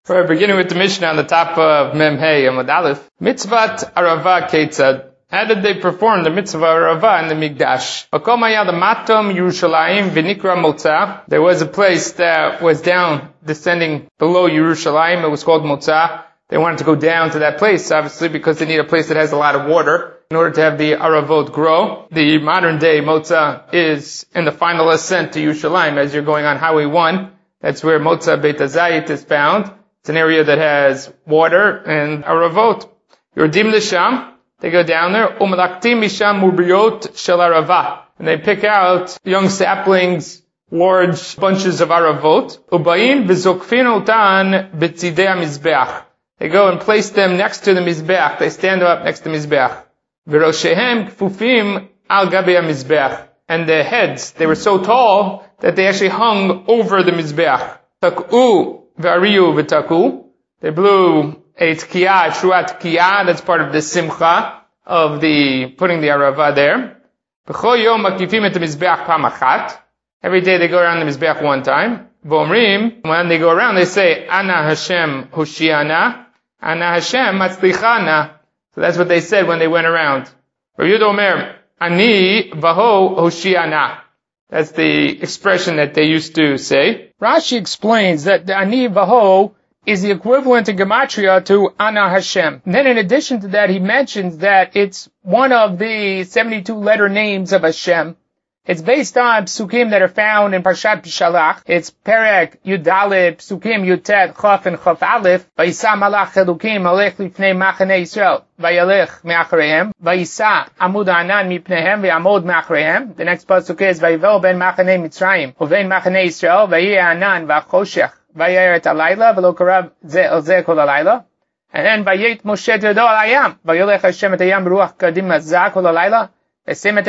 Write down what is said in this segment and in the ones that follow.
We're beginning with the Mishnah on the top of Mem Hey Amud Aleph. Mitzvat Arava Ketzad. How did they perform the mitzvah Arava in the Mikdash? Yerushalayim v'nikra Motza. There was a place that was down, descending below Yerushalayim. It was called Motza. They wanted to go down to that place, obviously, because they need a place that has a lot of water in order to have the Aravot grow. The modern day Motza is in the final ascent to Yerushalayim as you're going on Highway 1. That's where Motza Beit HaZayit is found. It's an area that has water and Aravot. Yordim Lisham, they go down there. Umalaktim Misham Mubriot Shel Arava. And they pick out young saplings, large bunches of Aravot. Ubayin v'zokfin otan b'tzidei HaMizbeach. They go and place them next to the Mizbeach. They stand up next to the Mizbeach. V'roshehem kfufim al gabi HaMizbeach. And their heads, they were so tall that they actually hung over the Mizbeach. Tak'u V'ariyu v'taku. They blew a tkiyah, a shuat tkiyah. That's part of the simcha of the putting the arava there. B'chol yom makifim et mizbeach pam achat. Every day they go around the mizbeach one time. V'omrim, when they go around, they say, Ana Hashem hoshiana, Ana Hashem matzlichana. So that's what they said when they went around. Rav Yehuda Omer, Ani v'ho hoshiana. That's the expression that they used to say. Rashi explains that the Ani Vaho is the equivalent in Gematria to Ana Hashem. And then in addition to that, he mentions that it's one of the 72 letter names of Hashem. It's based on psukim that are found in Parshat Shalach. It's Perek Yudaleh, psukim Yutet, Chaf and Chaf Aleph. Vayisa malach Elokim alech lifnei machanei Yisrael. Vayalech me'acharehem. Vayisa amud anan mipnehem ve'amod me'acharehem. The next pasuk is Vayivel ben machanei Mitzrayim uvein machanei Yisrael vayeh anan v'achoshech vayer et alayla v'lo karav ze el ze kol alayla. And then Vayet Moshe tedo al hayam vayolech Hashem et hayam ruach kadim azah kol alayla. Each of those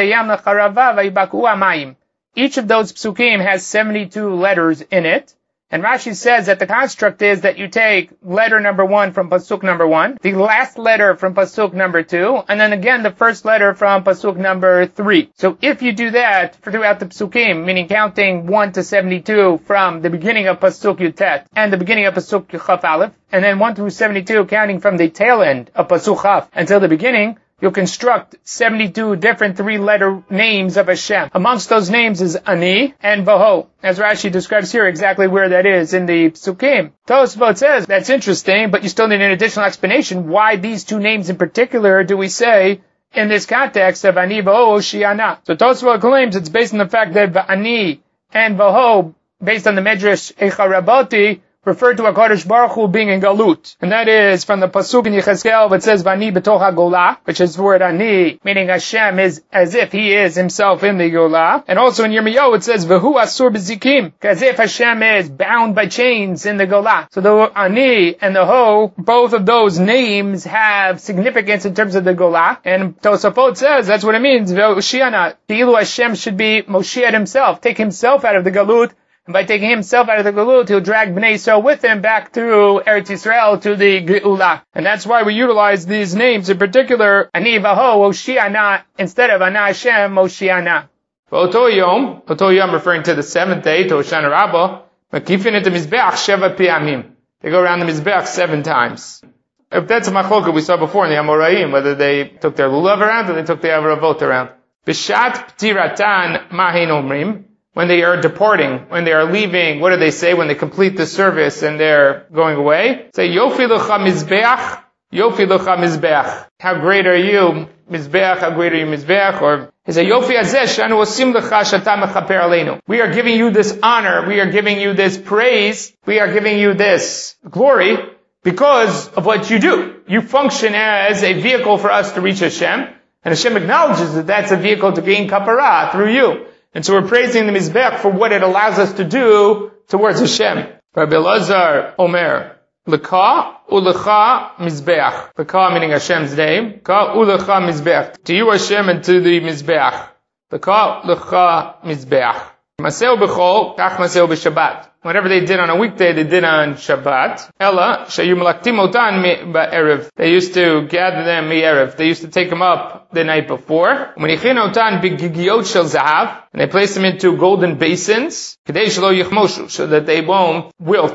psukim has 72 letters in it. And Rashi says that the construct is that you take letter number 1 from pasuk number 1, the last letter from pasuk number 2, and then again the first letter from pasuk number 3. So if you do that throughout the psukim, meaning counting 1 to 72 from the beginning of pasuk Yutet and the beginning of pasuk Chaf Aleph, and then 1 through 72 counting from the tail end of pasuk Chaf until the beginning, you'll construct 72 different 3-letter names of Hashem. Amongst those names is Ani and Vaho, as Rashi describes here exactly where that is in the Psukim. Tosafot says, that's interesting, but you still need an additional explanation. Why these two names in particular do we say in this context of Ani, Vaho, Shiana? So Tosafot claims it's based on the fact that Ani and Vaho, based on the Medrash Eicha Raboti, referred to HaKadosh Baruch Hu being in Galut. And that is from the Pasuk in Yechezkel that says, Vani b'toch HaGolah, which is the word Ani, meaning Hashem is as if He is Himself in the Golah. And also in Yirmiyahu it says, V'hu asur b'zikim, as if Hashem is bound by chains in the Golah. So the Ani and the Ho, both of those names have significance in terms of the Golah. And Tosafot says, that's what it means, V'oshiana, Pi'ilu Hashem should be Moshiach Himself, take Himself out of the Galut. And by taking himself out of the Galut, he'll drag Bnei Yisrael with him back to Eretz Yisrael, to the Geula. And that's why we utilize these names, in particular, Ani Vaho, Hoshiana, instead of Ana Hashem, Hoshiana. Oto Yom, referring to the 7th day, to Hoshana Rabbah, Makifin et Mizbeach Sheva Pi'amim. They go around the Mizbeach 7 times. If that's a machloka we saw before in the Amoraim, whether they took their lulav around or they took the Aravot around. Bishat P'tiratan Mahin Omrim. When they are departing, when they are leaving, what do they say when they complete the service and they're going away? Say, Yofi L'cha Mizbeach, Yofi L'cha Mizbeach. How great are you, Mizbeach, how great are you, Mizbeach? Or, he said, Yofi Azeh, Shanu Osim L'cha Shata Mechaper Aleinu. We are giving you this honor, we are giving you this praise, we are giving you this glory, because of what you do. You function as a vehicle for us to reach Hashem, and Hashem acknowledges that that's a vehicle to gain kapara through you. And so we're praising the Mizbeach for what it allows us to do towards Hashem. Rabbi Elazar Omer, L'ka u'lecha Mizbeach. L'ka meaning Hashem's name. L'ka u'lecha Mizbeach. To you Hashem and to the Mizbeach. L'ka u'lecha Mizbeach. Maseo b'chol, kach maseo b'Shabbat. Whatever they did on a weekday, they did on Shabbat. Ella, shayu malaktim otan ba'erev. They used to gather them mi'erev. They used to take them up the night before. U'menichin otan b'gigiot shel zahav. And they place them into golden basins. Kadei shelo yichmoshu, so that they won't wilt.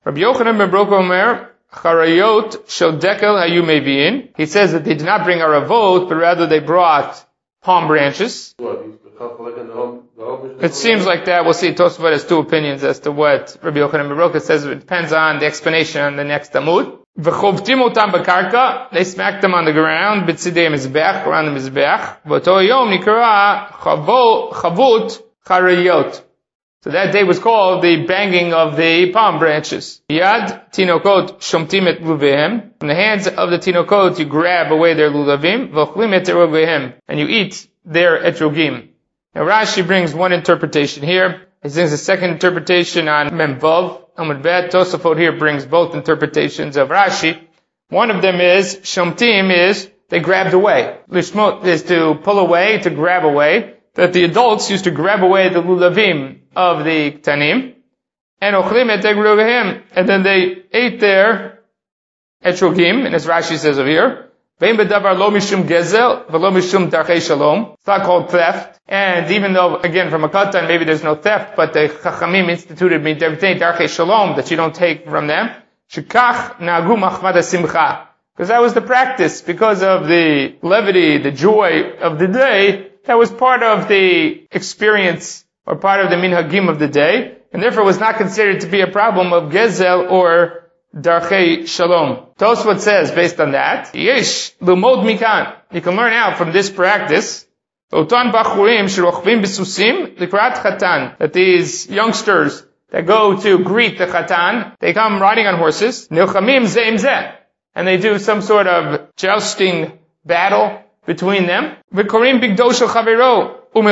Rabbi Yochanan ben Broka Omer, Charayot shel dekel hayu mevi'in. He says that they did not bring aravot, but rather they brought palm branches. It seems like that. We'll see. Tosafot has two opinions as to what Rabbi Yochanan ben Broka says. It depends on the explanation on the next Amud. V'chovtim otam b'karka. They smacked them on the ground. B'tzidei mizbeach, around the mizbeach. V'to yom nikra chavut charayot. So that day was called the banging of the palm branches. Yad tinokot shomtim et luvehem. From the hands of the tinokot you grab away their lulavim. V'ochlim et erovehem. And you eat their etrogim. Now Rashi brings one interpretation here. He brings a second interpretation on Mem Vav. Amud Bet. Tosafot here brings both interpretations of Rashi. One of them is, shomtim is, they grabbed away. Lishmot is to pull away, to grab away. That the adults used to grab away the lulavim of the ktanim, and ochlim et etrogim, and then they ate their etrogim, and as Rashi says over here, ve'im bedavar lo mishum gezel, v'lo mishum darchei shalom. It's not called theft, and even though, again, from a katan, maybe there's no theft, but the chachamim instituted darchei shalom, that you don't take from them, shekach nagu machmad simcha. Because that was the practice, because of the levity, the joy of the day, that was part of the experience, or part of the minhagim of the day, and therefore was not considered to be a problem of gezel or darchei shalom. Tosfot says, based on that, yesh lumod mikan. You can learn out from this practice, otan bachurim sherochvim b'susim likrat chatan, that these youngsters that go to greet the chatan, they come riding on horses, nilchamim zeim zeh, and they do some sort of jousting battle between them. V'korim bigdo shel chavero.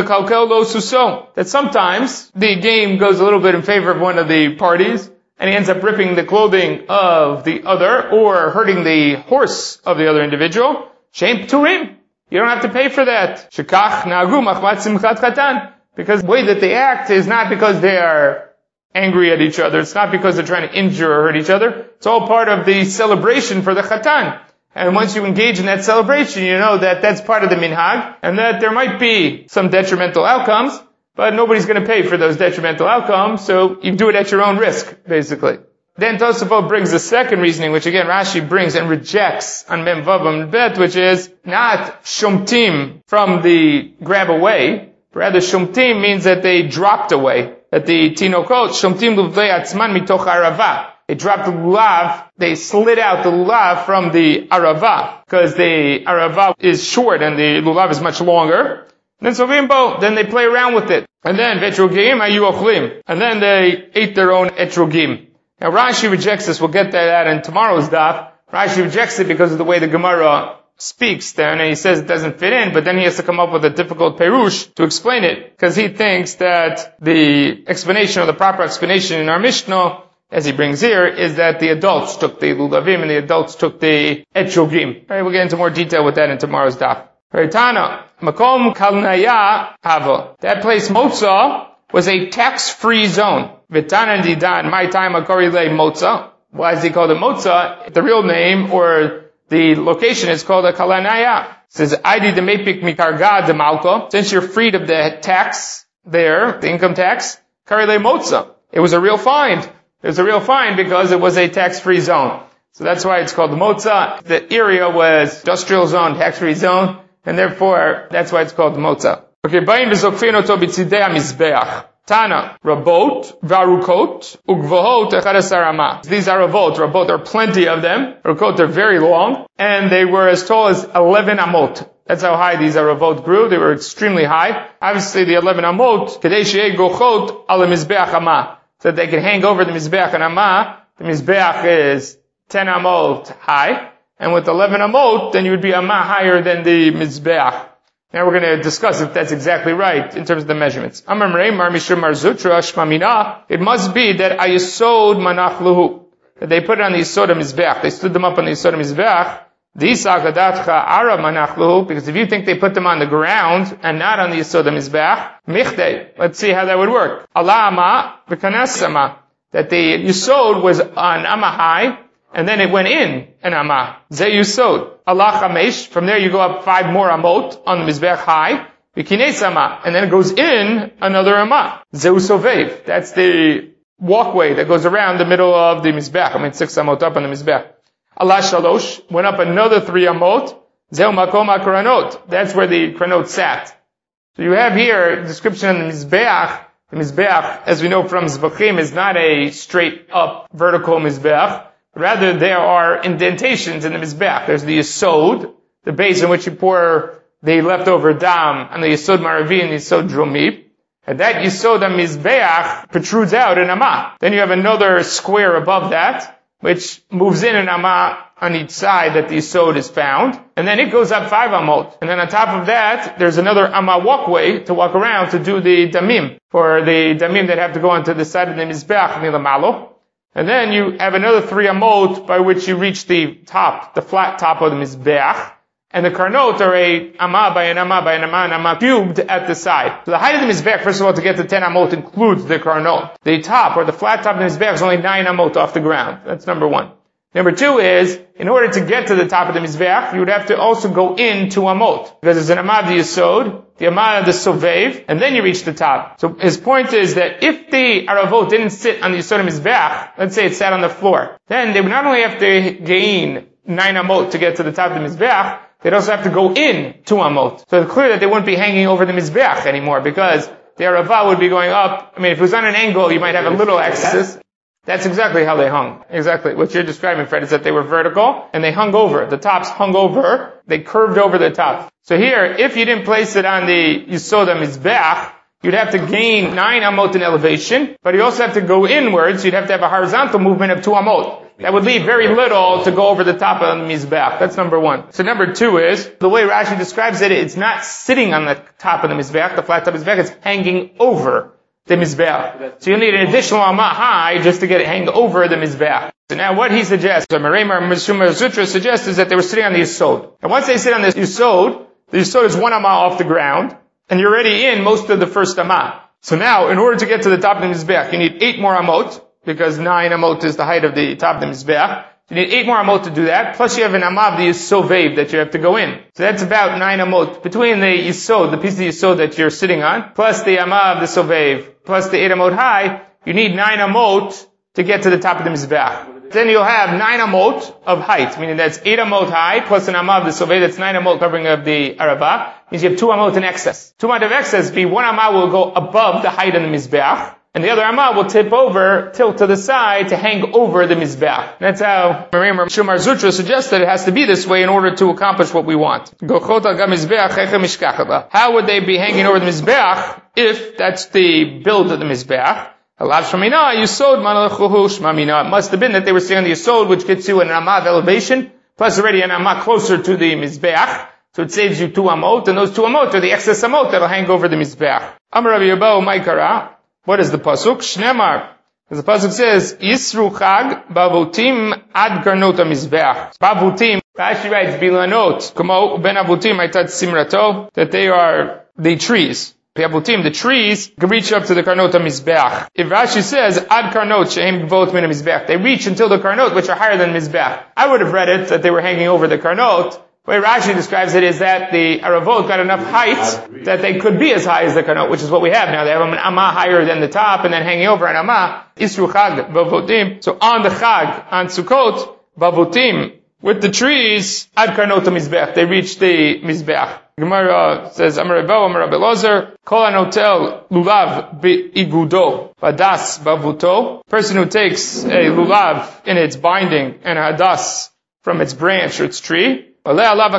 That sometimes the game goes a little bit in favor of one of the parties, and he ends up ripping the clothing of the other, or hurting the horse of the other individual. Shem pturim. You don't have to pay for that. Shekach nagu machmat simchat chatan. Because the way that they act is not because they are angry at each other. It's not because they're trying to injure or hurt each other. It's all part of the celebration for the chatan. And once you engage in that celebration, you know that that's part of the minhag, and that there might be some detrimental outcomes, but nobody's going to pay for those detrimental outcomes, so you do it at your own risk, basically. Then Tosafot brings the second reasoning, which again Rashi brings and rejects on Mem Vav and Bet, which is not shomtim from the grab away, rather shomtim means that they dropped away. That the tinokot shomtim luvlei atzman mitoch arava. They dropped the lulav, they slid out the lulav from the arava, because the arava is short and the lulav is much longer. And then sovimbo, then they play around with it. And then vetrogim ayu ochlim. And then they ate their own etrogim. Now Rashi rejects this, we'll get that in tomorrow's daf. Rashi rejects it because of the way the Gemara speaks there, and he says it doesn't fit in, but then he has to come up with a difficult perush to explain it, because he thinks that the explanation, or the proper explanation in our Mishnah, as he brings here, is that the adults took the lulavim and the adults took the etrogim. Alright, we'll get into more detail with that in tomorrow's daf. Tana, Makom Kalnaya Hava. That place, Motza, was a tax-free zone. Vitana Didan, my time Akorile Motza. Why is he called it Motza? The real name, or the location is called a Kalanaya. It says, Aidi de Mepik Mikarga de Malko. Since you're freed of the tax there, the income tax, Karile Motza. It was a real find. It was a real fine because it was a tax-free zone. So that's why it's called Motza. The area was industrial zone, tax-free zone, and therefore that's why it's called Motza. Okay, Bain v'zokfin oto b'tzidei hamizbeach. Tana, Rabot, Varukot, Ugvahot, Echadasarama. These are Rabot are plenty of them. Varukot are very long, and they were as tall as 11 amot. That's how high these Aravot grew. They were extremely high. Obviously the 11 amot, Kadei she'eh gochot al mizbeach ama. So that they can hang over the Mizbeach and Amah. The Mizbeach is 10 Amot high. And with 11 Amot, then you would be Amah higher than the Mizbeach. Now we're going to discuss if that's exactly right in terms of the measurements. Amar Mrei, Mar Mishra Mar Zutra, Shmamina. It must be that Ayesod Manach Luhu. That they put it on the Yesod Mizbeach. They stood them up on the Yesod Mizbeach. Because if you think they put them on the ground and not on the Yesod HaMizbeach, Michtei, let's see how that would work. Allah Ama, V'kanes Ama. That the Yesod was on Ama high, and then it went in an Ama. Ze Yesod. Allah Chamesh, from there you go up 5 more Amot on the Mizbeach high. V'kines Ama, and then it goes in another Ama. Ze Usovev. That's the walkway that goes around the middle of the Mizbeach. 6 amot up on the Mizbeach. Allah shalosh, went up another 3 amot. Zeu makom ha-kranot. That's where the kranot sat. So you have here a description of the Mizbeach. The Mizbeach, as we know from Zbachim, is not a straight up vertical Mizbeach. Rather, there are indentations in the Mizbeach. There's the Yesod, the base in which you pour the leftover dam, and the Yesod Maravi and the Yesod Dromi. And that Yesod HaMizbeach protrudes out in Amah. Then you have another square above that, which moves in an Amah on each side that the Yesod is found. And then it goes up 5 amot. And then on top of that, there's another Amah walkway to walk around to do the damim, for the damim that have to go onto the side of the Mizbeach, Nilamalo. And then you have another 3 amot by which you reach the top, the flat top of the Mizbeach. And the karnot are a amah by an amah by an amah and amah cubed at the side. So the height of the Mizbeach, first of all, to get to 10 amot includes the karnot. The top, or the flat top of the Mizbeach, is only 9 amot off the ground. That's number 1. Number 2 is, in order to get to the top of the Mizbeach, you would have to also go in 2 amot. Because there's an amah of the Yesod, the amah of the Sovev, and then you reach the top. So his point is that if the Aravot didn't sit on the Yesod Mizbeach, let's say it sat on the floor, then they would not only have to gain 9 amot to get to the top of the Mizbeach, they'd also have to go in 2 amot. So it's clear that they wouldn't be hanging over the Mizbeach anymore, because the Aravah would be going up. If it was on an angle, you might have a little excess. That's exactly how they hung. Exactly. What you're describing, Fred, is that they were vertical, and they hung over. The tops hung over. They curved over the top. So here, if you didn't place it on the Yesod HaMizbeach, you'd have to gain 9 amot in elevation, but you also have to go inwards. You'd have to have a horizontal movement of 2 amot. That would leave very little to go over the top of the Mizbeach. That's number 1. So number 2 is, the way Rashi describes it, it's not sitting on the top of the Mizbeach, the flat top of the Mizbeach, it's hanging over the Mizbeach. So you need an additional amah high just to get it hanging over the Mizbeach. So now what he suggests, the Mereimar Mishumar Zutra suggests, is that they were sitting on the Yesod. And once they sit on the Yesod is 1 amah off the ground, and you're already in most of the first amah. So now, in order to get to the top of the Mizbeach, you need 8 more amot, because 9 amot is the height of the top of the Mizbeach. You need 8 more amot to do that, plus you have an amah of the Yesod that you have to go in. So that's about 9 amot. Between the Yesod, the piece of the Yesod that you're sitting on, plus the amah of the Sovev, plus the 8 amot high, you need 9 amot to get to the top of the Mizbeach. Then you'll have 9 amot of height, meaning that's 8 amot high, plus an amah of the Sovev, that's 9 amot covering of the Arabah, means you have 2 amot in excess. 2 amot of excess, 1 amah will go above the height of the Mizbeach, and the other amah will tilt to the side to hang over the Mizbeach. That's how Mereimar Shumar Zutra suggests that it has to be this way in order to accomplish what we want. How would they be hanging over the Mizbeach if that's the build of the Mizbeach? It must have been that they were sitting on the Yesod, which gets you an amah of elevation, plus already an amah closer to the Mizbeach. So it saves you 2 amot, and those 2 amot are the excess amot that'll hang over the Mizbeach. Amar Rabbi Yabau Maikara. What is the pasuk? Shnemar. Because the pasuk says, Yisru Chag Bavutim Ad Karnot HaMizbeach. Bavutim, Rashi writes, Bilanot, Kamo Ben Avutim Aitat Simrato, that they are the trees. The Avutim, the trees, can reach up to the Karnot HaMizbeach. If Rashi says, Ad Karnot Shehem Gvot Min HaMizbeach, they reach until the Karnot, which are higher than Mizbeach. I would have read it that they were hanging over the Karnot. The way Rashi describes it is that the Aravot got enough height that they could be as high as the Karnot, which is what we have now. They have an amah higher than the top and then hanging over an amah. Isru Chag Bavotim. So on the Chag, on Sukkot, Bavotim, with the trees, Ad Karnot HaMizbeach, they reach the Mizbeach. Gemara says, Amar Rabbi Elazar, Kol Anotel Lulav Be'igudo, Hadas Bavuto. Person who takes a Lulav in its binding and a Hadas from its branch or its tree, the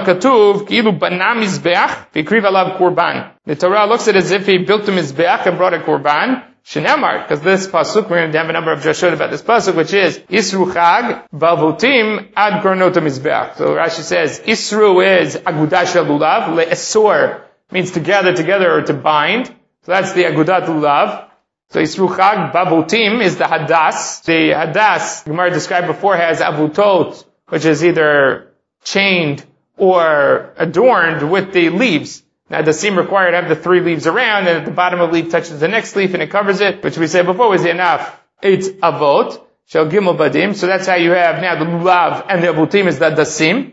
Torah looks at it as if he built a Mizbeach and brought a Korban. Shenemar, because this pasuk, we're going to have a number of drashot about this pasuk, which is Isru Chag Bavutim Ad Karnot HaMizbeach. So Rashi says Isru is Agudat Lulav, Le'esor means to gather together or to bind. So that's the Agudat Lulav. So Isru Chag Bavutim is the Hadas. The Hadas, Gemara described before, has Avutot, which is either chained or adorned with the leaves. Now the seam required to have the 3 leaves around, and at the bottom of the leaf touches the next leaf and it covers it, which we said before was enough. It's avot, shel gimel badim. So that's how you have now the lulav and the avutim is the dasim.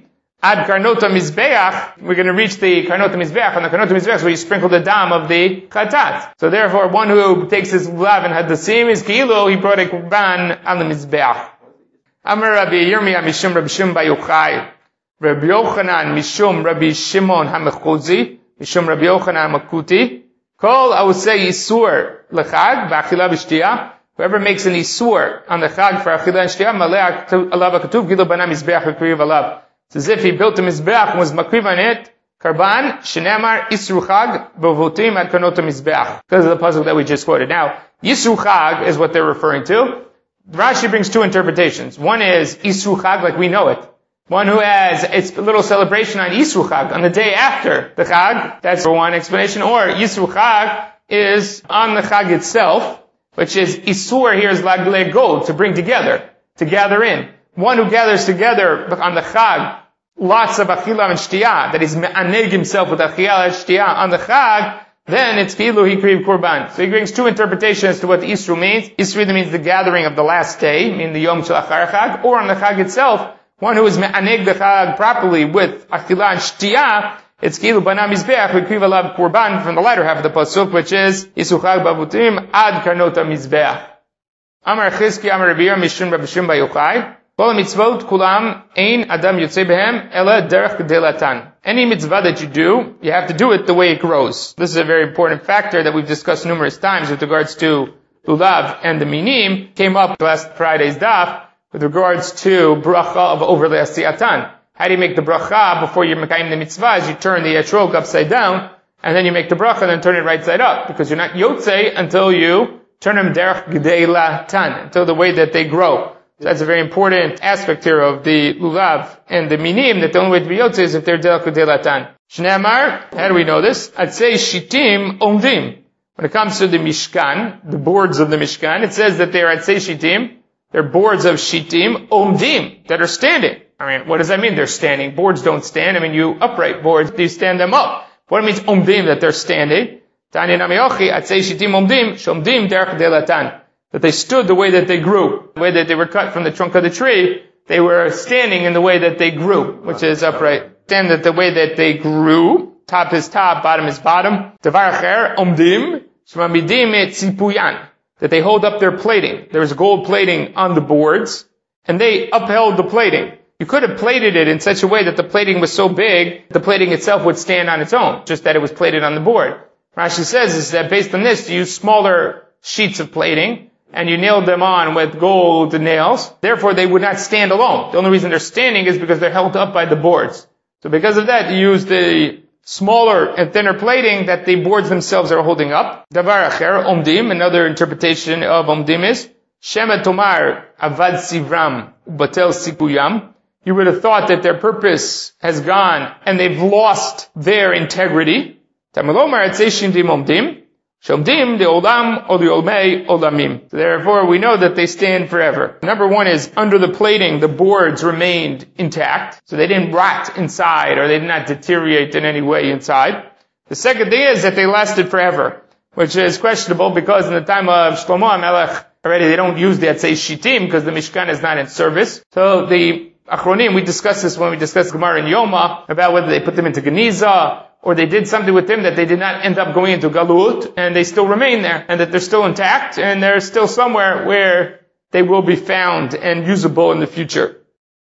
Ad karnota mizbeach, we're going to reach the karnota mizbeach. On the karnota mizbeach, where you sprinkle the dam of the chatat. So therefore, one who takes his lulav and hadasim is kilo, he brought a kurban on the mizbeach. Amar Rabbi Yirmiyah mishum Rabbi Shimon bar Yochai, Rabbi Yochanan mishum Rabbi Shimon hamechuzi, mishum Rabbi Yochanan makuti. Kol, I would say Yisur lechag, ba'achila b'shtiyah. Whoever makes an Yisur on the chag for achila and shtiyah, maleh alav ha'katuv, gilo bana mizbeach v'kriv alav. It's as if he built a mizbeach and was makriv on it, karban, shenemar, Yisru chag, b'votim ad karnot mizbeach. Because of the puzzle that we just quoted. Now, Yisru chag is what they're referring to. Rashi brings two interpretations. One is Yisru chag like we know it. One who has its little celebration on Yisru Chag, on the day after the Chag. That's for one explanation. Or Yisru Chag is on the Chag itself, which is Isur here is Laglegol, to bring together, to gather in. One who gathers together on the Chag, lots of Achilah and Shtiyah, that is me'aneg himself with Achilah and Shtiyah on the Chag, then it's Kilu Hikriv Kurban. So he brings two interpretations to what the Isru means. Isru either means the gathering of the last day, meaning the Yom Shel Achar Chag, or on the Chag itself, one who is me'aneg the Chag properly with Achilah and Shtiyah, it's Kilu Bana Mizbeach, Hikriv Alav Kurban from the latter half of the Pasuk, which is Yisru Chag Bavutim Ad Karnota Mizbeach. Amar Chizki Amar Rabbi Yirmiyah Mishum Rabbi Shimon bar Yochai. Kol mitzvot kulam ein adam yotzei behem ela derech gedelatan. Any mitzvah that you do, you have to do it the way it grows. This is a very important factor that we've discussed numerous times with regards to lulav and the minim. Came up last Friday's daf with regards to bracha of overlay asiyatan. How do you make the bracha before you're mekayim the mitzvahs? You turn the etrog upside down, and then you make the bracha and then turn it right side up, because you're not yotzei until you turn them derech gedelatan, until the way that they grow. So that's a very important aspect here of the lulav and the minim, that the only way to be yotzei is if they're derech gedelatan. Shnei Amar, how do we know this? I'd say shitim omdim. When it comes to the mishkan, the boards of the mishkan, it says that they're I'd say shitim. They're boards of shitim omdim that are standing. I mean, what does that mean? They're standing. Boards don't stand. I mean, you upright boards, you stand them up. What it means omdim, that they're standing. Tani namiyochi, I'd say shitim omdim, shomdim derech gedelatan. That they stood the way that they grew, the way that they were cut from the trunk of the tree, they were standing in the way that they grew, which is upright. Stand that the way that they grew, top is top, bottom is bottom. Davar acher, omdim, shmamidim et tzipuyan. That they hold up their plating. There was gold plating on the boards, and they upheld the plating. You could have plated it in such a way that the plating was so big, the plating itself would stand on its own, just that it was plated on the board. Rashi says is that based on this, you use smaller sheets of plating, and you nailed them on with gold nails. Therefore, they would not stand alone. The only reason they're standing is because they're held up by the boards. So because of that, you use the smaller and thinner plating that the boards themselves are holding up. Davar acher, omdim, another interpretation of omdim is, Shema tomar avad sivram batel sipuyam. You would have thought that their purpose has gone and they've lost their integrity. Tamalomar et shindim omdim. Shomdim de olam o de olmei olamim. Therefore, we know that they stand forever. Number one is, under the plating, the boards remained intact, so they didn't rot inside, or they did not deteriorate in any way inside. The second thing is that they lasted forever, which is questionable, because in the time of Shlomo HaMelech, already they don't use the Atzei Shitim, because the Mishkan is not in service. So the Achronim, we discussed this when we discussed Gemara in Yoma, about whether they put them into Geniza, or they did something with them that they did not end up going into Galut, and they still remain there, and that they're still intact, and they're still somewhere where they will be found and usable in the future.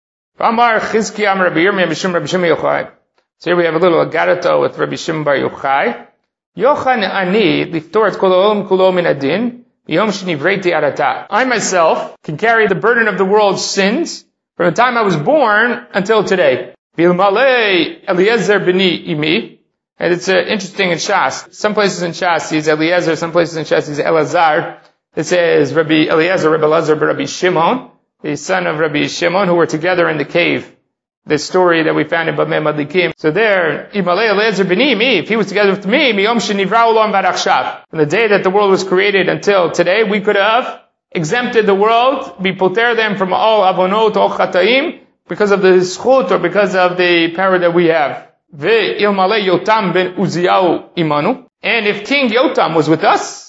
Amar Chizki Amar Rabbi Yirmiyah Mishum Rabbi Shimon Yochai. So here we have a little agarato with Rabbi Shimon bar Yochai. Yochanan ani liftor et kol olam kulo min adin b'yom shenivreiti arata. I myself can carry the burden of the world's sins from the time I was born until today. V'ilmalei Eliezer b'ni imi. And it's interesting in Shas. Some places in Shas he's Eliezer, some places in Shas he's Elazar. It says Rabbi Eliezer, Rabbi Elazar, Rabbi Shimon, the son of Rabbi Shimon, who were together in the cave. The story that we found in Bameh Madlikim. So there, Imalei Eliezer b'ni mi, if he was together with me, miyom shenivra olam vad achshav. From the day that the world was created until today, we could have exempted the world, be poter them from all avonot, all chataim, because of the zchut, or because of the power that we have. Ve'ilmalei Yotam ben Uziyahu imanu. And if King Yotam was with us,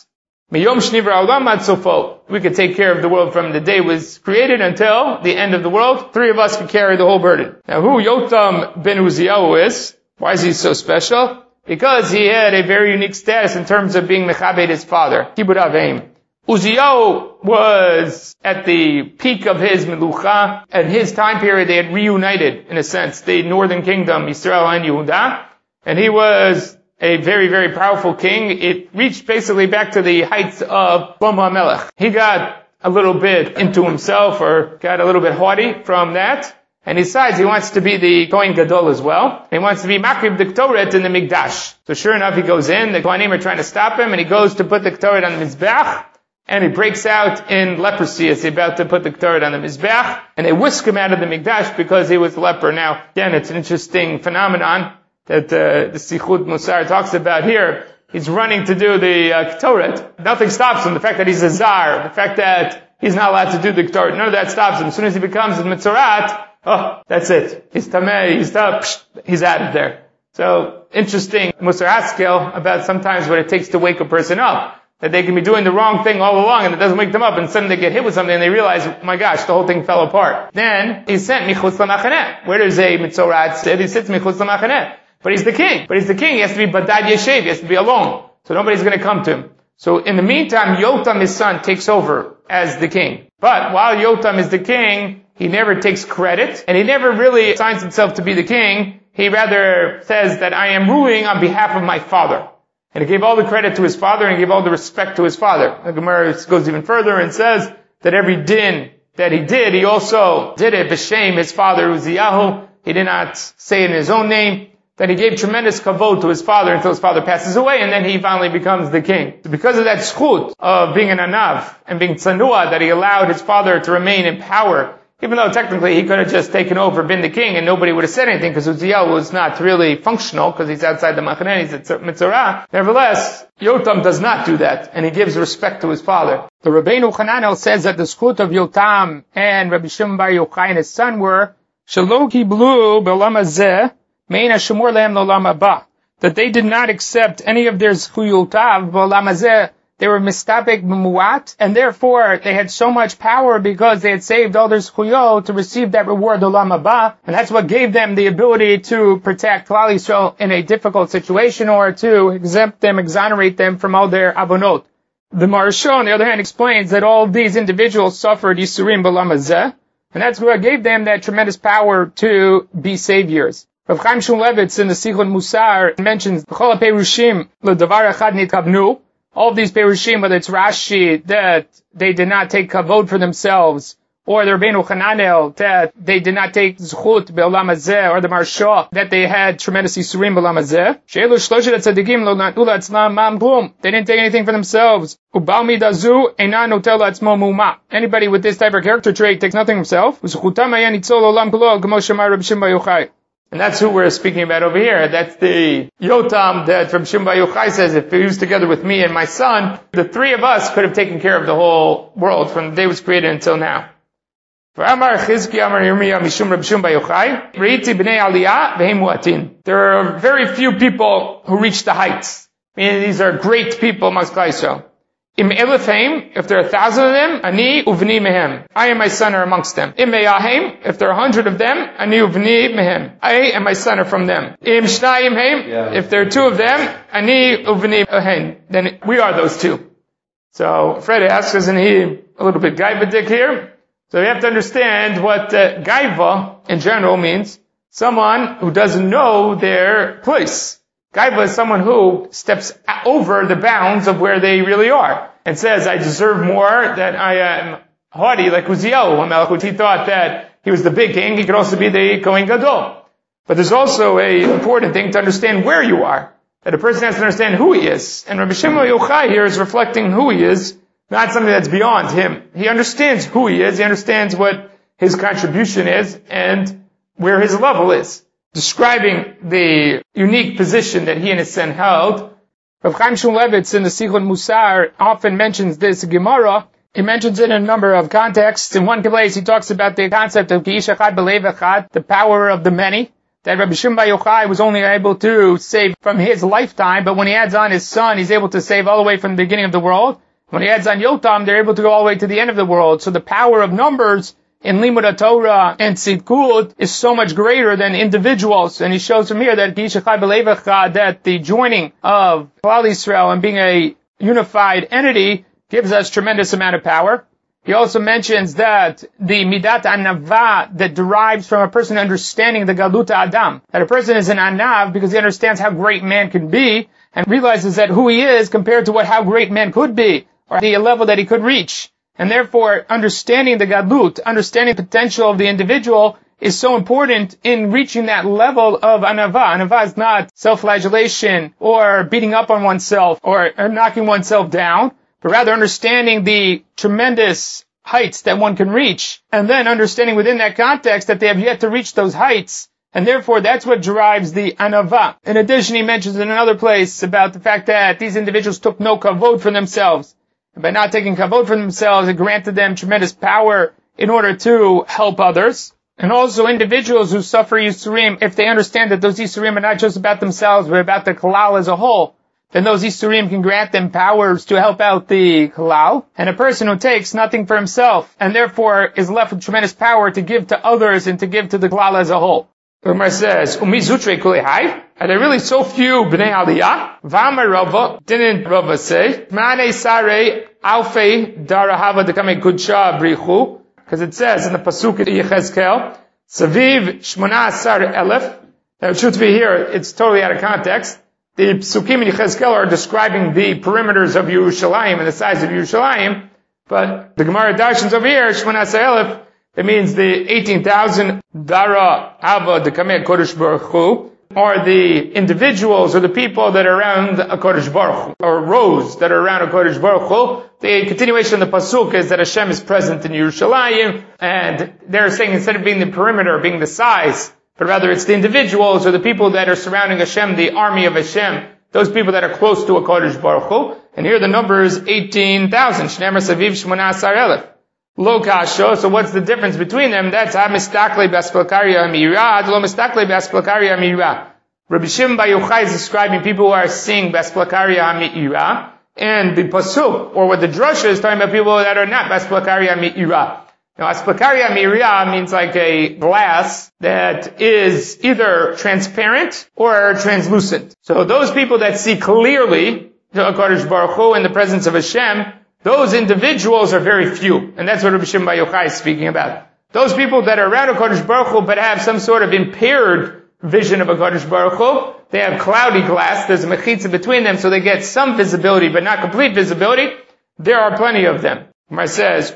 Miyom shnivra olam ad sofo. We could take care of the world from the day it was created until the end of the world. 3 of us could carry the whole burden. Now who Yotam ben Uziyahu is? Why is he so special? Because he had a very unique status in terms of being mechabed his father. Kibud Aveim. Uziyahu was at the peak of his melucha. At his time period, they had reunited, in a sense, the northern kingdom, Yisrael and Yehuda. And he was a very, very powerful king. It reached basically back to the heights of Shlomo HaMelech. He got a little bit into himself, or got a little bit haughty from that. And he decides he wants to be the Kohen Gadol as well. He wants to be Makrib the Ktoret in the Mikdash. So sure enough, he goes in. The Kohanim are trying to stop him, and he goes to put the Ktoret on the Mizbeach. And he breaks out in leprosy as he's about to put the Ktoret on the Mizbeach. And they whisk him out of the Mikdash because he was a leper. Now, again, it's an interesting phenomenon that the Sichut Musar talks about here. He's running to do the Ktoret. Nothing stops him. The fact that he's a Zar, the fact that he's not allowed to do the Ktoret, none of that stops him. As soon as he becomes a Mitzorat, oh, that's it. He's Tameh, he's out of there. So, interesting Musar skill about sometimes what it takes to wake a person up. That they can be doing the wrong thing all along and it doesn't wake them up, and suddenly they get hit with something and they realize, oh my gosh, the whole thing fell apart. Then, he's sent Michutz Lamachaneh. Where does a Mitzorat sit? He sits Michutz Lamachaneh. But he's the king. He has to be Badad Yeshev. He has to be alone. So nobody's going to come to him. So in the meantime, Yotam, his son, takes over as the king. But while Yotam is the king, he never takes credit, and he never really assigns himself to be the king. He rather says that I am ruling on behalf of my father. And he gave all the credit to his father, and he gave all the respect to his father. The Gemara goes even further and says that every din that he did, he also did it b'shem his father Uziyahu. He did not say it in his own name. That he gave tremendous kavod to his father until his father passes away, and then he finally becomes the king. So because of that zchut of being an anav and being tsanua, that he allowed his father to remain in power, even though technically he could have just taken over, been the king, and nobody would have said anything, because Uziyahu was not really functional, because he's outside the Machaneh, he's at Mitzorah. Nevertheless, Yotam does not do that, and he gives respect to his father. The Rabbeinu Hananel says that the zchut of Yotam and Rabbi Shimon Bar Yochai and his son were, Shelo kiblu b'olam hazeh, meina shemur lehem l'olam haba, that they did not accept any of their zchuyotav b'olam hazeh. They were mistapek b'muat, and therefore they had so much power because they had saved all their zchuyot to receive that reward olam haba, and that's what gave them the ability to protect Klal Yisrael in a difficult situation, or to exempt them, exonerate them from all their avonot. The Maharsha, on the other hand, explains that all of these individuals suffered yisurim b'olam hazeh, and that's what gave them that tremendous power to be saviors. Rav Chaim Shmulevitz in the Sichot Musar mentions B'chol HaPerushim l'davar echad nitkavnu. All of these Perushim, whether it's Rashi, that they did not take kavod for themselves, or the Rabbeinu Hananel, that they did not take zchut be'olam hazeh, or the Maharsha, that they had tremendous yisurim be'olam hazeh. She'elu shloshet tzadikim lo natu la'atzmam ma'am klum. They didn't take anything for themselves. Ubal midazu einan notel la'atzmo muma. Anybody with this type of character trait takes nothing himself. U'zchutam haya nitzol olam kulo, k'mo shemar Rabbi Shimon Bar Yochai. And that's who we're speaking about over here. That's the Yotam that from Shimon Bar Yochai says, if he was together with me and my son, the 3 of us could have taken care of the whole world from the day it was created until now. There are very few people who reach the heights. Meaning these are great people amongst Klal Yisrael. Im elefim, if there are 1,000 of them, ani uvni mehem. I and my son are amongst them. Im me'ahem, if there are 100 of them, ani uvni mehem. I and my son are from them. Im shnayim heim, if there are 2 of them, ani uvni mehem. Then we are those 2. So Fred asks, isn't he a little bit gaivadik here? So you have to understand what gaiva in general means. Someone who doesn't know their place. Gaiva is someone who steps over the bounds of where they really are and says, I deserve more, that I am haughty like Uziyahu. He thought that he was the big king, he could also be the Kohen Gadol. But there's also an important thing to understand where you are. That a person has to understand who he is. And Rabbi Shimon Bar Yochai here is reflecting who he is, not something that's beyond him. He understands who he is, he understands what his contribution is, and where his level is. Describing the unique position that he and his son held. Rav Chaim Shmulevitz in the Sichot Musar often mentions this Gemara. He mentions it in a number of contexts. In one place he talks about the concept of Ki'ish Echad B'Lev Echad, the power of the many. That Rabbi Shimon Bar Yochai was only able to save from his lifetime, but when he adds on his son, he's able to save all the way from the beginning of the world. When he adds on Yotam, they're able to go all the way to the end of the world. So the power of numbers in Limud Torah and Tzidkut is so much greater than individuals. And he shows from here that that the joining of Klal Yisrael and being a unified entity gives us tremendous amount of power. He also mentions that the Midat Anava that derives from a person understanding the Galut Adam, that a person is an Anav because he understands how great man can be and realizes that who he is compared to how great man could be, or the level that he could reach. And therefore, understanding the Galut, understanding the potential of the individual is so important in reaching that level of Anava. Anava is not self-flagellation or beating up on oneself or knocking oneself down, but rather understanding the tremendous heights that one can reach, and then understanding within that context that they have yet to reach those heights, and therefore that's what drives the Anava. In addition, he mentions in another place about the fact that these individuals took no kavod for themselves. And by not taking kavod for themselves, it granted them tremendous power in order to help others. And also individuals who suffer Yisurim, if they understand that those Yisurim are not just about themselves, but about the Kalal as a whole, then those Yisurim can grant them powers to help out the Kalal. And a person who takes nothing for himself, and therefore is left with tremendous power to give to others and to give to the Kalal as a whole. The Gemara says, are there really so few Bnei Aliyah? V'amar Rava, didn't Rava say, Mane Sare Alfei Darahava Dekame Kudsha Brichu, because it says in the Pasuk in Yechezkel, Saviv Shmona Asar Elef. Now it should be here, it's totally out of context. The Psukim in Yechezkel are describing the perimeters of Yerushalayim and the size of Yerushalayim, but the Gemara Darshans over here, Shmona Asar Elef, it means the 18,000 Dara Hava Dekame Kodesh Baruch Hu, or the individuals or the people that are around a Kodesh Baruch Hu, or rows that are around a Kodesh Baruch Hu. The continuation of the Pasuk is that Hashem is present in Yerushalayim, and they're saying instead of being the perimeter, being the size, but rather it's the individuals or the people that are surrounding Hashem, the army of Hashem, those people that are close to a Kodesh Baruch Hu. And here the number is 18,000. Shneimar Saviv Shmona Asar Elef. Lo kasho, so what's the difference between them? That's ha-mistakle b'asplakaria amira, ad lo mistakle b'asplakaria amira. Rabbi Shimon Bar Yochai is describing people who are seeing b'asplakaria amira, and the pasuk, or what the drasha is talking about people that are not b'asplakaria amira. Now, asplakaria amira means like a glass that is either transparent or translucent. So those people that see clearly the Kodesh Baruch Hu in the presence of Hashem, those individuals are very few. And that's what Rabbi Shimon Bar Yochai is speaking about. Those people that are around a Kodesh Baruch Hu but have some sort of impaired vision of a Kodesh Baruch Hu, they have cloudy glass, there's a mechitza between them, so they get some visibility but not complete visibility. There are plenty of them. Gemara says,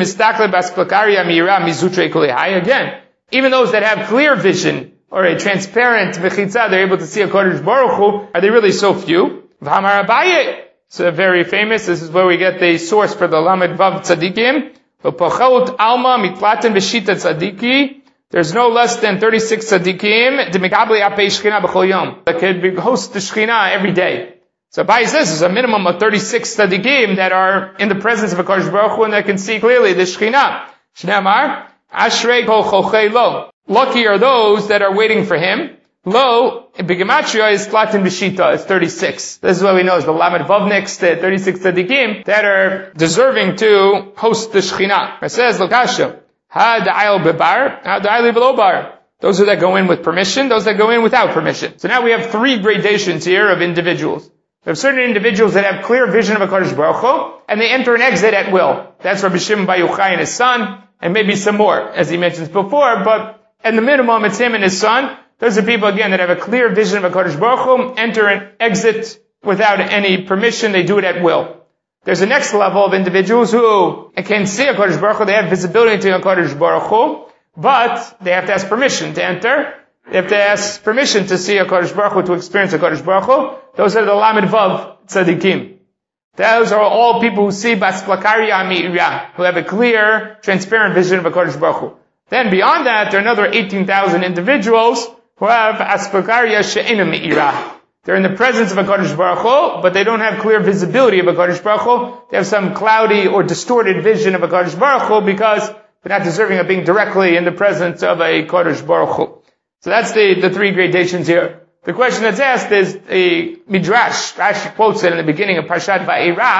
again, even those that have clear vision or a transparent mechitza, they're able to see a Kodesh Baruch Hu, are they really so few? V'hamar Abaye, it's very famous. This is where we get the source for the Lamed Vav Tzadikim. V'pochaot alma mitlaten v'shita tzadiki. There's no less than 36 tzadikim demikabli apei shchina b'chol yom that could host the shchina every day. So Abai says there's a minimum of 36 tzadikim that are in the presence of a Kodesh Baruch Hu and that can see clearly the shchina. Shneimar ashrei kol chochei lo. Lucky are those that are waiting for him. Lo, Bigematria is Tlatin B'shita, it's 36. This is what we know is the Lamed Vav next, 36 tzadikim that are deserving to host the Shekhinah. It says, Lokasha, Ha da'ayel bebar, ha da'ayel below bar. Those are that go in with permission, those that go in without permission. So now we have three gradations here of individuals. We have certain individuals that have clear vision of a Kodesh Baruch Hu, and they enter and exit at will. That's Rabbi Shimon Bar Yochai and his son, and maybe some more, as he mentions before, but at the minimum it's him and his son. Those are people, again, that have a clear vision of a Kodesh Baruch Hu, enter and exit without any permission, they do it at will. There's a next level of individuals who can see a Kodesh Baruch Hu, they have visibility into a Kodesh Baruch Hu, but they have to ask permission to enter. They have to ask permission to see a Kodesh Baruch Hu, to experience a Kodesh Baruch Hu. Those are the Lamed Vav Tzadikim. Those are all people who see Basplakaria Ami'ira, who have a clear, transparent vision of a Kodesh Baruch Hu. Then beyond that, there are another 18,000 individuals who have Asplakaria She'ena Mi'ira. They're in the presence of a Kodesh Baruch Hu, but they don't have clear visibility of a Kodesh Baruch Hu. They have some cloudy or distorted vision of a Kodesh Baruch Hu because they're not deserving of being directly in the presence of a Kodesh Baruch Hu. So that's the three gradations here. The question that's asked is the Midrash. Rashi quotes it in the beginning of Parshat Va'era,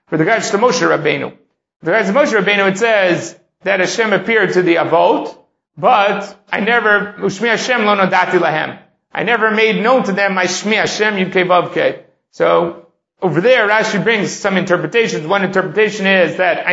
With regards to Moshe Rabbeinu. With regards to Moshe Rabbeinu, it says that Hashem appeared to the Avot, but I never, Ushmi Hashem lo nodati lahem. I never made known to them my Shmi Hashem Yud-Kei Vav-Kei. So, over there, Rashi brings some interpretations. One interpretation is that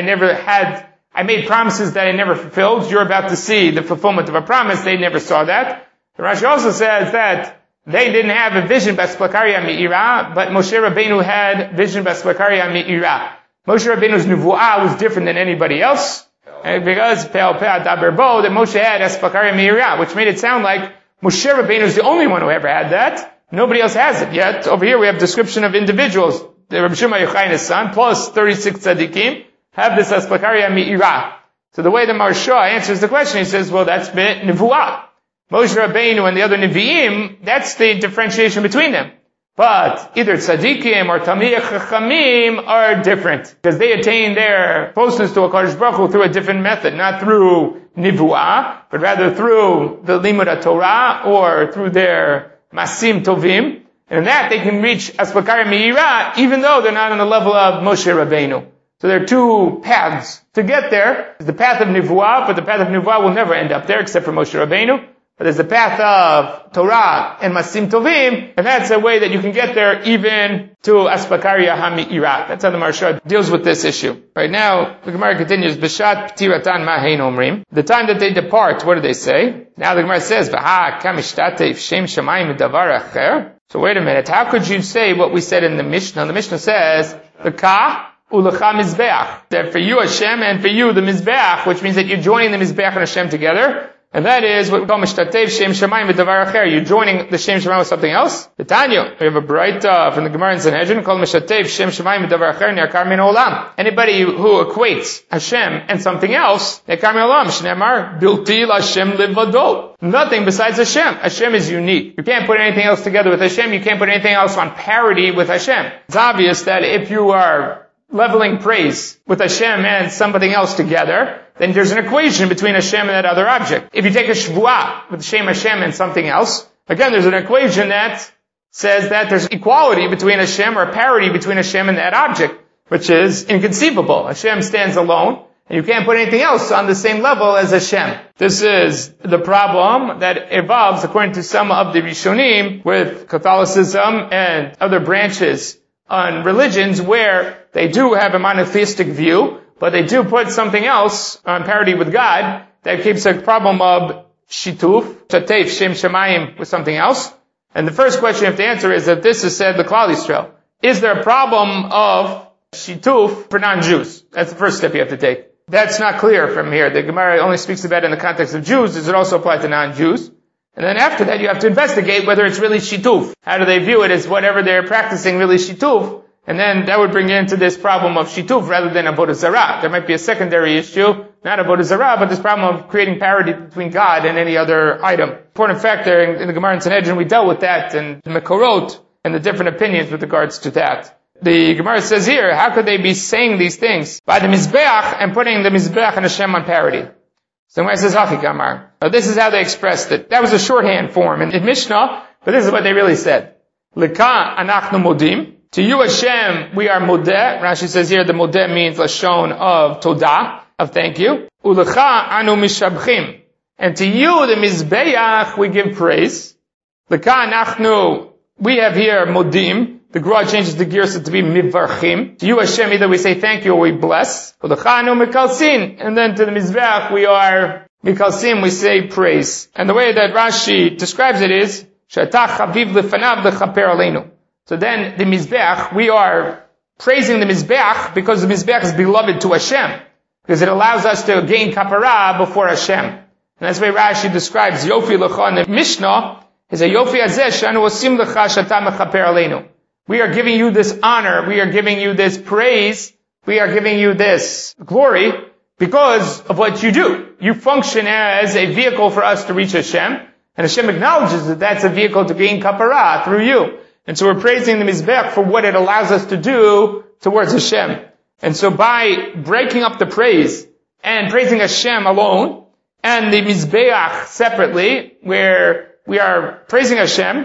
I made promises that I never fulfilled. You're about to see the fulfillment of a promise. They never saw that. The Rashi also says that they didn't have a vision Besplakaria Mi'ira, but Moshe Rabbeinu had vision Besplakaria Mi'ira. Moshe Rabbeinu's Nevuah was different than anybody else, because Pe'al Pe'al Daber Bo, that Moshe had Esplakaria Mi'ira, which made it sound like Moshe Rabbeinu is the only one who ever had that. Nobody else has it yet. Over here we have description of individuals. The Rabbi Shimon Yochai and his son, plus 36 tzaddikim, have this Esplakaria Mi'ira. So the way the Maharsha answers the question, he says, well, that's bit Nevuah. Moshe Rabbeinu and the other Nevi'im, that's the differentiation between them. But either tzaddikim or Talmidei Chachamim are different, because they attain their closeness to HaKadosh Baruch Hu through a different method, not through Nivuah, but rather through the Limud Torah or through their Masim Tovim. And in that they can reach Esplakaria Mi'ira, even though they're not on the level of Moshe Rabbeinu. So there are two paths to get there. There's the path of Nivuah, but the path of Nivuah will never end up there except for Moshe Rabbeinu. But there's the path of Torah and Masim Tovim, and that's a way that you can get there even to Esplakaria HaMi'ira. That's how the Maharsha deals with this issue. Right now, the Gemara continues, B'shat P'tiratan Ma'hein Omrim. The time that they depart, what do they say? Now the Gemara says, V'ha kamishtatev shem shamayim davar acher. So wait a minute, how could you say what we said in the Mishnah? The Mishnah says, L'ka u'lecha mizbeach. That for you Hashem and for you the mizbeach, which means that you're joining the mizbeach and Hashem together. And that is what we call Mishtatev Shem Shamayim V'Davar Acher. You're joining the Shem Shamayim with something else. The Tanya, we have a bright from the Gemara in Sanhedrin called Mishtatev Shem Shamayim V'Davar Acher Ne'akar Min Olam. Anybody who equates Hashem and something else, Ne'akar Min Olam, Shneimar Bilti L'Hashem Livado. Nothing besides Hashem. Hashem is unique. You can't put anything else together with Hashem. You can't put anything else on parity with Hashem. It's obvious that if you are leveling praise with Hashem and something else together, then there's an equation between Hashem and that other object. If you take a shvuah with Shem Hashem and something else, again, there's an equation that says that there's equality between Hashem or parity between Hashem and that object, which is inconceivable. Hashem stands alone, and you can't put anything else on the same level as Hashem. This is the problem that evolves, according to some of the Rishonim, with Catholicism and other branches on religions where they do have a monotheistic view, but they do put something else on parity with God that keeps a problem of shituf, shatef, shem shamayim with something else. And the first question you have to answer is that this is said the Klal Yisrael. Is there a problem of shituf for non-Jews? That's the first step you have to take. That's not clear from here. The Gemara only speaks about it in the context of Jews. Does it also apply to non-Jews? And then after that, you have to investigate whether it's really shituf. How do they view it as whatever they're practicing really shituf? And then that would bring you into this problem of shituf rather than avodah zarah. There might be a secondary issue, not avodah zarah, but this problem of creating parity between God and any other item. Important fact there in the Gemara in Sanhedrin, we dealt with that and the Mekorot and the different opinions with regards to that. The Gemara says here, how could they be saying these things by the Mizbeach and putting the Mizbeach and Hashem on parity? So the Gemara says, Hachi Kamar. This is how they expressed it. That was a shorthand form in Mishnah, but this is what they really said. Leka anachnu modim. To you, Hashem, we are modeh. Rashi says here the modeh means lashon of todah, of thank you. Ulecha anu mishabchim. And to you, the Mizbeach, we give praise. Leka anachnu, we have here modim. The Gra changes the girsa to be mivarchim. To you, Hashem, either we say thank you or we bless. Ulecha anu mikalsin. And then to the Mizbeach, we are mikalsin, we say praise. And the way that Rashi describes it is, Shatach chaviv lefanav lechaper aleinu. So then the Mizbeach, we are praising the Mizbeach because the Mizbeach is beloved to Hashem. Because it allows us to gain kapara before Hashem. And that's why Rashi describes Yofi Lecha in the Mishnah, is a Yofi Azeh Shanu Osim Lecha Shata Mechaper Aleinu. We are giving you this honor, we are giving you this praise, we are giving you this glory because of what you do. You function as a vehicle for us to reach Hashem, and Hashem acknowledges that that's a vehicle to gain kapara through you. And so we're praising the Mizbeach for what it allows us to do towards Hashem. And so by breaking up the praise and praising Hashem alone and the Mizbeach separately, where we are praising Hashem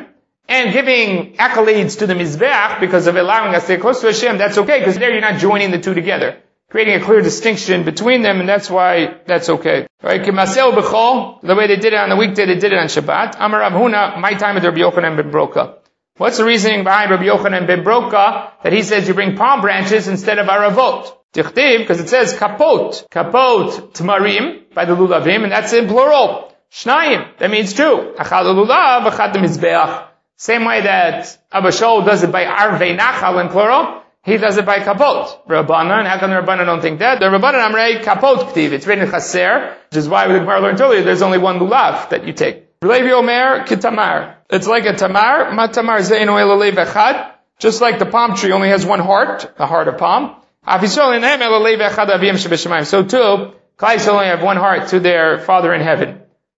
and giving accolades to the Mizbeach because of allowing us to stay close to Hashem, that's okay, because there you're not joining the two together, creating a clear distinction between them, and that's why that's okay. Right? Kimaseu b'chol, the way they did it on the weekday, they did it on Shabbat. Amar Rav Huna, my time with Rabbi Yochanan ben Broka. What's the reasoning behind Rabbi Yochanan ben Broka that he says you bring palm branches instead of aravot? Tichtiv, because it says kapot tmarim by the lulavim, and that's in plural. Shnayim, that means two. Achad lulav, achad the mizbeach. Same way that Abba Shaul does it by arvei nachal in plural, he does it by kapot. Rabbanan, how come the Rabbanan don't think that? The Rabbanan amrei kapot ktiv. It's written in chaser, which is why the Gemara learned earlier, there's only one lulav that you take. Levi Omer kitamar. It's like a tamar. Matamar zeinu elalev echad. Just like the palm tree only has one heart, the heart of palm. So too, Klai only have one heart to their Father in heaven.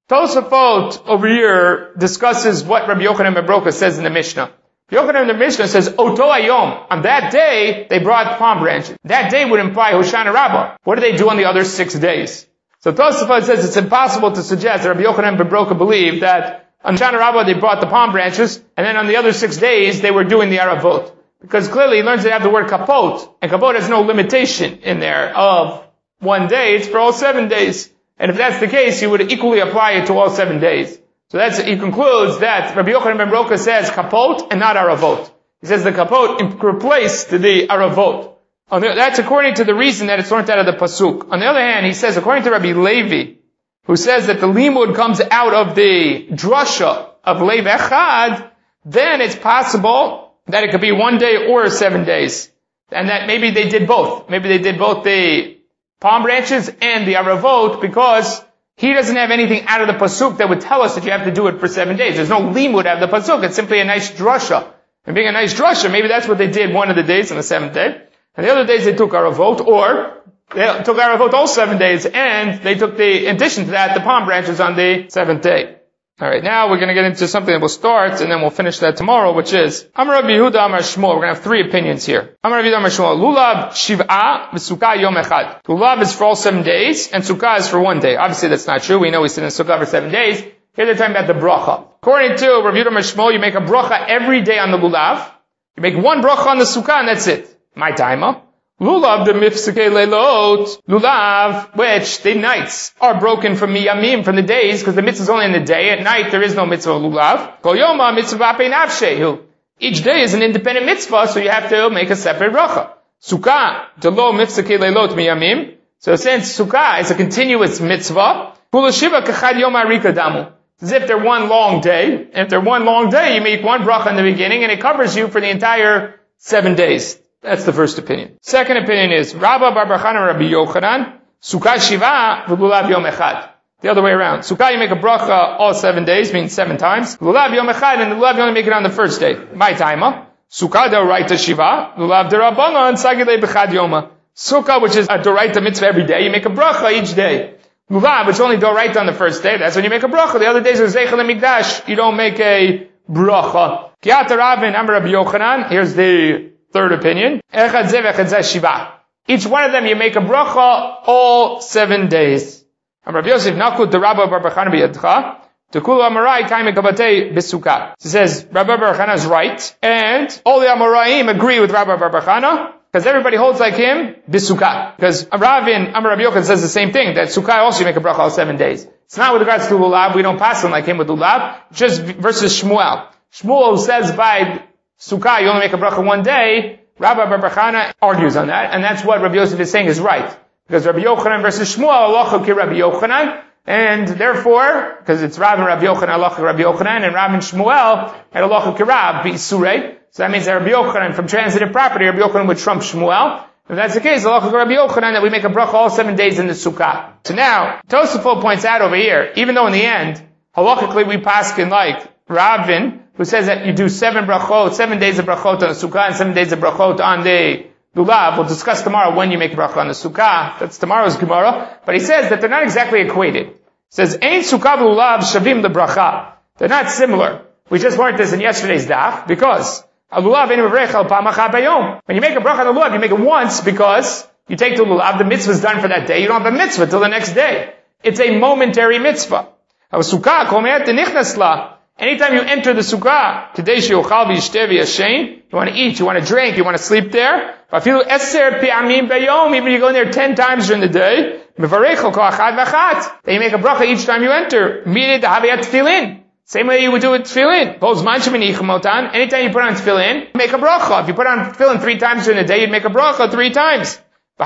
Tosafot over here discusses what Rabbi Yochanan ben Broka says in the Mishnah. Rabbi Yochanan in the Mishnah says, Oto Ayom. On that day, they brought palm branches. That day would imply Hoshana Rabbah. What do they do on the other 6 days? So Tosafot says it's impossible to suggest that Rabbi Yochanan ben Broka believed that on Hoshana Rabbah they brought the palm branches, and then on the other 6 days they were doing the Aravot. Because clearly he learns they have the word kapot, and kapot has no limitation in there of 1 day, it's for all 7 days. And if that's the case, he would equally apply it to all 7 days. So he concludes that Rabbi Yochanan ben Broka says kapot and not aravot. He says the kapot replaced the aravot. That's according to the reason that it's learned out of the pasuk. On the other hand, he says, according to Rabbi Levi, who says that the limud comes out of the drasha of Lev Echad, then it's possible that it could be 1 day or 7 days. And that maybe they did both. Maybe they did both the palm branches and the aravot, because he doesn't have anything out of the pasuk that would tell us that you have to do it for 7 days. There's no limud out of the pasuk. It's simply a nice drasha. And being a nice drasha, maybe that's what they did one of the days on the 7th day. And the other days they took aravot, or they took aravot all 7 days, and they took in addition to that, the palm branches on the 7th day. Alright, now we're going to get into something that will start, and then we'll finish that tomorrow, which is, Amar Rabbi Yehuda Amar Shmuel. We're going to have 3 opinions here. Amar Rabbi Yehuda Amar Shmuel. Lulav shiv'ah v'sukkah yom echad. Lulav is for all 7 days, and sukkah is for 1 day. Obviously that's not true. We know we sit in sukkah for 7 days. Here they're talking about the bracha. According to Rabbi Yehuda Amar Shmuel, you make a bracha every day on the lulav. You make 1 bracha on the sukkah, and that's it. My timer. Lulav the mifseke leilot. Lulav, which the nights are broken from miyamim, from the days, because the mitzvah is only in the day. At night there is no mitzvah lulav. Kol yoma mitzvah pe nafshehu. Each day is an independent mitzvah, so you have to make a separate bracha. Sukkah, the lo mifseke leilot miyamim. So since sukkah is a continuous mitzvah, kula shiva kachad yom arika damu. As if they're one long day. And if they're one long day, you make 1 bracha in the beginning, and it covers you for the entire 7 days. That's the first opinion. Second opinion is Rabba bar bar Chana Rabbi Yochanan, Sukkah Shiva v'lulav Yom Echad. The other way around. Sukkah you make a bracha all 7 days, means 7 times. Lulav Yom Echad, and the lulav you only make it on the first day. My timer. Sukkah d'oraita Shiva, lulav d'Rabbanan sagilei b'chad Yoma. Sukkah, which is a d'oraita mitzvah every day, you make a bracha each day. Lulav, which is only d'oraita on the first day, that's when you make a bracha. The other days are Zeichel and Mikdash, you don't make a bracha. Kiata Ravin Amar Rabbi Yochanan, here's the third opinion. Each one of them you make a bracha all 7 days. Rabbi Yosef Nakut the Rabba bar Chana b'yadcha. Tekulu Amorai kaim kabatei b'sukkah. It says Rabba bar Chana is right, and all the Amoraim agree with Rabba bar Chana, because everybody holds like him b'sukkah. Because Ravin Amar Rabbi Yochanan says the same thing, that sukkah also you make a bracha all 7 days. It's not with regards to lulav. We don't pass him like him with lulav. Just versus Shmuel. Shmuel says by sukkah you only make a bracha 1 day. Rabbi bar Chana argues on that, and that's what Rabbi Yosef is saying is right. Because Rabbi Yochanan versus Shmuel, halacha ki Rabbi Yochanan, and therefore, because it's Rav and Rabbi Yochanan, halacha ki Rabbi Yochanan, and Rav and Shmuel had halacha ki Rav, b'isurei. So that means that Rabbi Yochanan, from transitive property, Rabbi Yochanan would trump Shmuel. If that's the case, halacha ki Rabbi Yochanan, that we make a bracha all 7 days in the sukkah. So now, Tosafot points out over here, even though in the end, halachically we paskin like Ravin, who says that you do 7 brachot, 7 days of brachot on the sukkah and 7 days of brachot on the lulav. We'll discuss tomorrow when you make bracha on the sukkah. That's tomorrow's Gemara. But he says that they're not exactly equated. He says, Ein sukkah v'lulav shavim lebracha. They're not similar. We just learned this in yesterday's daf, because lulav ein mevrech pam achad bayom. When you make a bracha on the lulav, you make it once because you take the lulav, the mitzvah is done for that day. You don't have a mitzvah till the next day. It's a momentary mitzvah. Sukkah kol me'at nichnas la. Anytime you enter the sukkah, you want to eat, you want to drink, you want to sleep there. Even you go in there 10 times during the day, then you make a bracha each time you enter. Same way you would do with tefillin. Anytime you put on tefillin, make a bracha. If you put on tefillin 3 times during the day, you'd make a bracha 3 times. The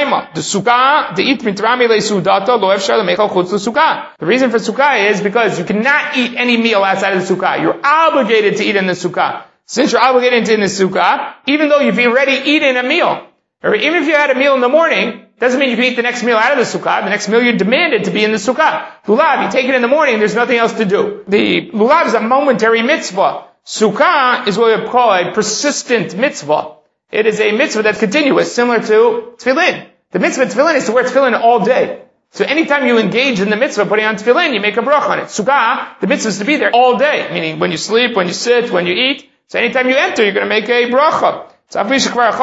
reason for sukkah is because you cannot eat any meal outside of the sukkah. You're obligated to eat in the sukkah. Since you're obligated to eat in the sukkah, even though you've already eaten a meal, or even if you had a meal in the morning, doesn't mean you can eat the next meal out of the sukkah. The next meal you're demanded to be in the sukkah. Lulav, you take it in the morning, there's nothing else to do. The lulav is a momentary mitzvah. Sukkah is what we call a persistent mitzvah. It is a mitzvah that's continuous, similar to tefillin. The mitzvah of tefillin is to wear tefillin all day. So anytime you engage in the mitzvah of putting on tefillin, you make a bracha on it. Sukkah, the mitzvah is to be there all day, meaning when you sleep, when you sit, when you eat. So anytime you enter, you're going to make a bracha. So even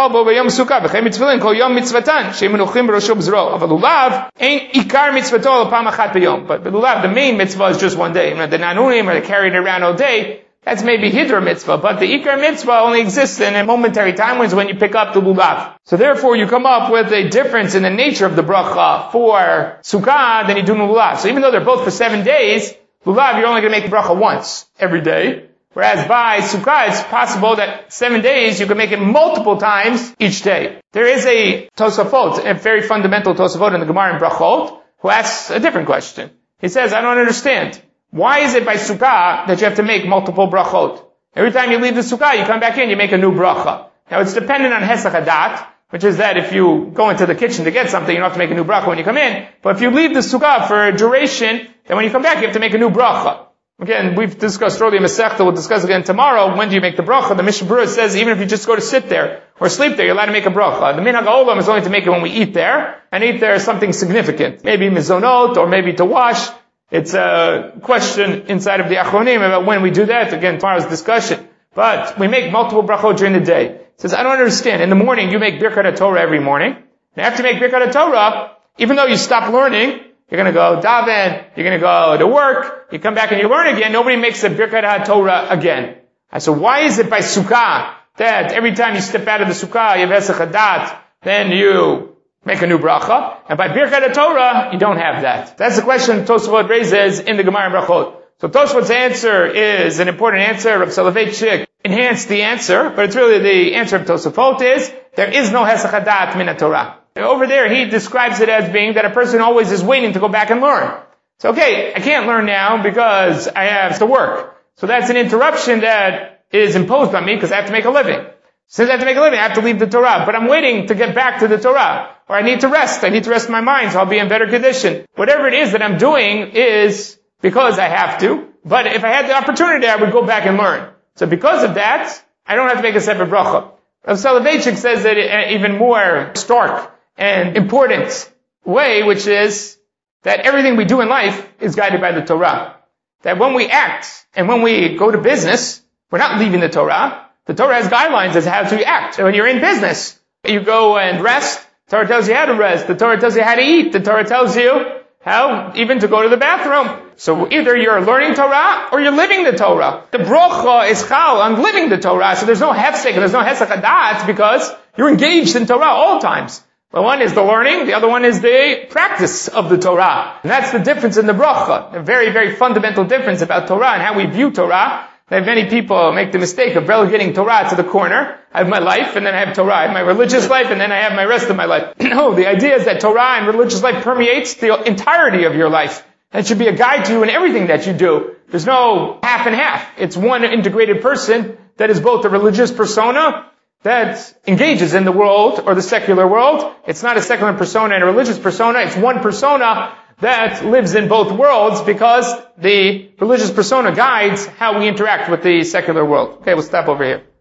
but lulav, the main mitzvah is just one day. The nanunim are carried around all day. That's maybe hidra mitzvah, but the ikar mitzvah only exists in a momentary time when you pick up the lulav. So therefore you come up with a difference in the nature of the bracha for sukkah than you do in lulav. So even though they're both for 7 days, lulav you're only going to make the bracha once every day. Whereas by sukkah it's possible that 7 days you can make it multiple times each day. There is a Tosafot, a very fundamental Tosafot in the Gemara in Brachot, who asks a different question. He says, I don't understand. Why is it by sukkah that you have to make multiple brachot? Every time you leave the sukkah, you come back in, you make a new bracha. Now it's dependent on hesach hadat, which is that if you go into the kitchen to get something, you don't have to make a new bracha when you come in. But if you leave the sukkah for a duration, then when you come back, you have to make a new bracha. Again, we've discussed earlier Masechta, we'll discuss again tomorrow. When do you make the bracha? The Mishnah Berurah says even if you just go to sit there or sleep there, you're allowed to make a bracha. The minhag ha'olam is only to make it when we eat there, and eat there is something significant. Maybe mizonot, or maybe to wash. It's a question inside of the Achronim about when we do that. Again, tomorrow's discussion. But we make multiple brachot during the day. It says, I don't understand. In the morning, you make Birkat HaTorah every morning. And after you make Birkat HaTorah, even though you stop learning, you're going to go daven, you're going to go to work, you come back and you learn again, nobody makes a Birkat HaTorah again. I said, why is it by sukkah that every time you step out of the sukkah, you have hesach hadat, then you make a new bracha, and by Birkat HaTorah, you don't have that. That's the question Tosafot raises in the Gemara in Brachot. So Tosafot's answer is an important answer. Rav Soloveitchik enhanced the answer, but it's really the answer of Tosafot is, there is no hesach hadat min HaTorah. Over there, he describes it as being that a person always is waiting to go back and learn. So okay, I can't learn now because I have to work. So that's an interruption that is imposed on me because I have to make a living. Since I have to make a living, I have to leave the Torah. But I'm waiting to get back to the Torah. Or I need to rest. I need to rest my mind so I'll be in better condition. Whatever it is that I'm doing is because I have to. But if I had the opportunity, I would go back and learn. So because of that, I don't have to make a separate bracha. Rav Soloveitchik says that even more stark and important way, which is that everything we do in life is guided by the Torah. That when we act and when we go to business, we're not leaving the Torah. The Torah has guidelines as to how to act. So when you're in business, you go and rest. The Torah tells you how to rest. The Torah tells you how to eat. The Torah tells you how even to go to the bathroom. So either you're learning Torah or you're living the Torah. The brocha is chal on living the Torah. So there's no hefsek, there's no hesach hadat because you're engaged in Torah all times. The one is the learning, the other one is the practice of the Torah. And that's the difference in the bracha. A very, very fundamental difference about Torah and how we view Torah. That many people make the mistake of relegating Torah to the corner. I have my life and then I have Torah. I have my religious life and then I have my rest of my life. No, the idea is that Torah and religious life permeates the entirety of your life. That should be a guide to you in everything that you do. There's no half and half. It's one integrated person that is both a religious persona that engages in the world or the secular world. It's not a secular persona and a religious persona. It's one persona that lives in both worlds because the religious persona guides how we interact with the secular world. Okay, we'll stop over here.